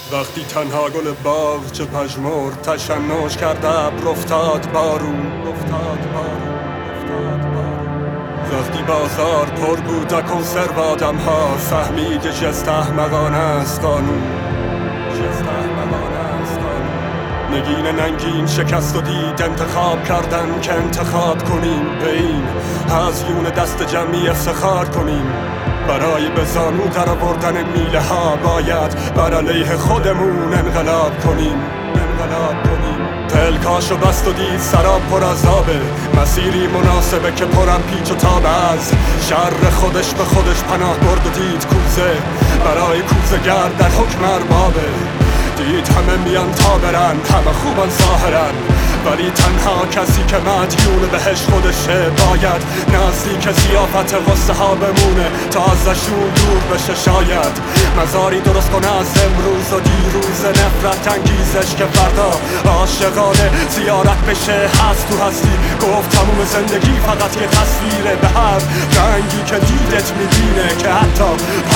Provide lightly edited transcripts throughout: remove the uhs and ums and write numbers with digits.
وقتی تنها گل باغ چه پژمرد تشنج کرده ابر افتاد بارون وقتی بازار پر بود از کنسرو آدم ها فهمید جست احمقانه است قانون نگین ننگین شکست و دید انتخاب کردن که انتخاب کنیم به این هزیون دست جمعی افتخار کنیم برای به زانو در آوردن میله ها باید بر علیه خودمون انقلاب کنیم پلکاشو بست و دید سراب پر عذابه مسیری مناسبه که پرم پیچ و تاب از شر خودش به خودش پناه برد و دید کوزه برای کوزه گرد در حکم اربابه دید همه میان تا برن همه خوبن ظاهرن ولی تنها کسی که مدیون بهش خودشه باید نزدیک زیافت غصه ها بمونه تا ازشون دور بشه شاید مزاری درست کنه از امروز و دیروز نفرت انگیزش که فردا عاشقانه زیارت بشه هست تو هستی گفت تموم زندگی فقط یه تصویره به هر رنگی که دیدت میبینه که حتی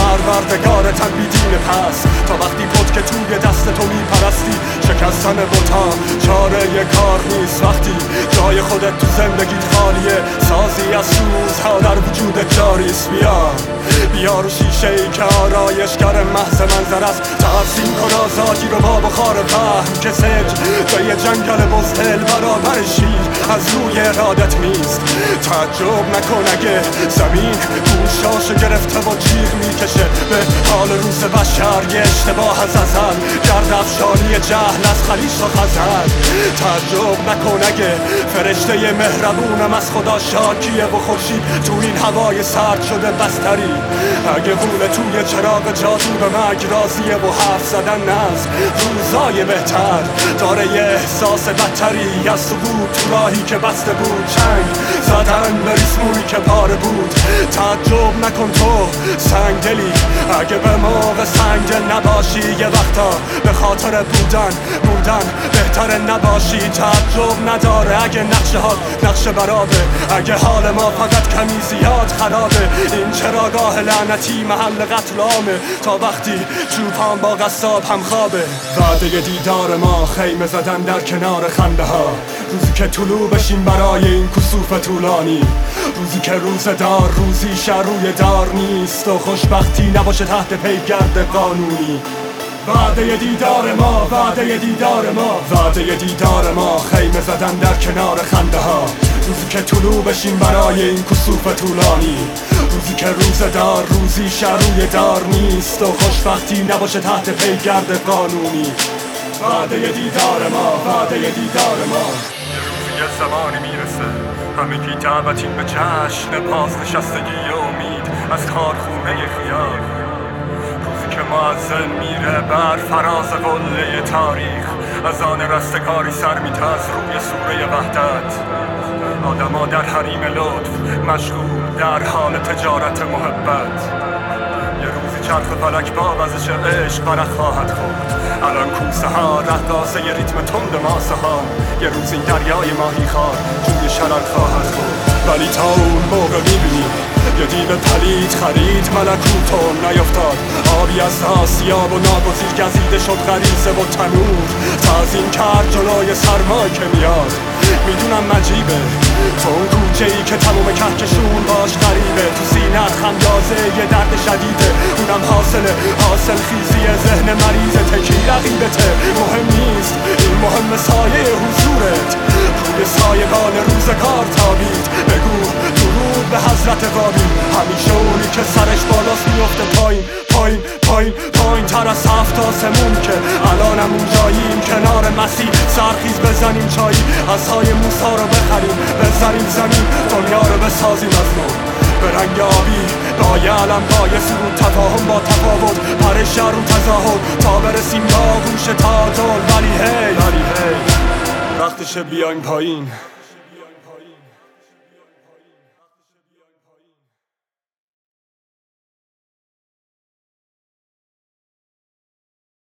پروردگارتم بیدینه پس تا وقتی بود که توی دست تو میپرستی شکستن بوتا چاره یه کار نیست وقتی جای خودت تو زندگیت خالیه سازی از سوزها در وجودت جاریست بیا رو شیشه ای که آرایشگر محض منظر است تقسیم کن آزادی رو با بخار فهم که سج توی جنگل بزدل برابر شیر از روی ارادت نیست تعجب نکن اگه زمین گوشاشو گرفته و جیغ میکشه به حال روز بشر یه اشتباه از ازل گرد افشانی جهل از خلیج و خزر تعجب نکن اگه فرشته مهربونم از خدا شاکیه و خورشید تو این هوای سرد شده بستری اگه غوله توی چراغ جادو به مرگ راضیه و حرف زدن از روزای بهتر داره یه احساس بدتری از سقوط تو راهی که بسته بود چنگ زدن به ریسمونی که پاره بود تعجب نکن تو سنگدلی اگه به موقع سنگدل نباشی یه وقتا به خاطر بودن بهتره نباشی تعجب نداره اگه نقشه ها نقشه برابه اگه حال ما فقط کمی زیاد خرابه این چراگاه لعنتی محل قتل عامه تا وقتی چوپان با قصاب هم خوابه وعده دیدار ما خیمه زدن در کنار خنده ها روزی که طلوع بشیم برای این کسوف طولانی روزی که روزدار روزی شر روی دار نیست و خوشبختی نباشه تحت پیگرد قانونی وعده دیدار ما خیمه زدن در کنار خنده ها روزی که طلوع بشیم برای این کسوف طولانی روزی که روزدار روزی شر روی دار نیست و خوشبختی نباشه تحت پیگرد قانونی وعده دیدار ما یه روزی یه زمانی میرسه همگی دعوتین به جشن بازنشستگی امید از کارخونه خیال روزی که مؤذن میره بر فراز قله تاریخ از آن رستگاری سر میته از روی سوره وحدت آدما در حریم لطف مشغول در حال تجارت محبت یه روزی چرخ فلک با وزش عشق برق خواهد خورد الان کوسه ها رقاصه ی ریتم تند ماسه ها یه روز این دریای ماهی خوار جوی شرر خواهد خورد ولی تا اون موقع میبینیم یه دیو پلید خرید ملکوت و نیفتاد آبی از آسیاب و ناگزیر گزیده شد غریزه و تنور تعظیم کرد جلوی سرمای که میاد میدونم مجیبه تو اون کوچه ای که تموم کهکشون باش غریبه تو سینت خمیازه یه درد شدیده اونم حاصل خیزی ذهن مریض تکی رقیبته مهم نیست این مهم سایه حضورت روی سایگان روزگار تابید بگو درود به حضرت قابی همیشه اونی که سرش بالاست میفته پایین تر از هفت آسمون که الانم اون جاییم کنار مسیح سرخیز بزنیم چایی از های موسی رو بخریم بزنیم زمین دنیا رو بسازیم از نو به رنگ آبی با یه علم با یه سرود تفاهم با تفاوت پرش رو تظاهر تا برسیم با گوش تعادل ولی هی وقتشه بیایم پایین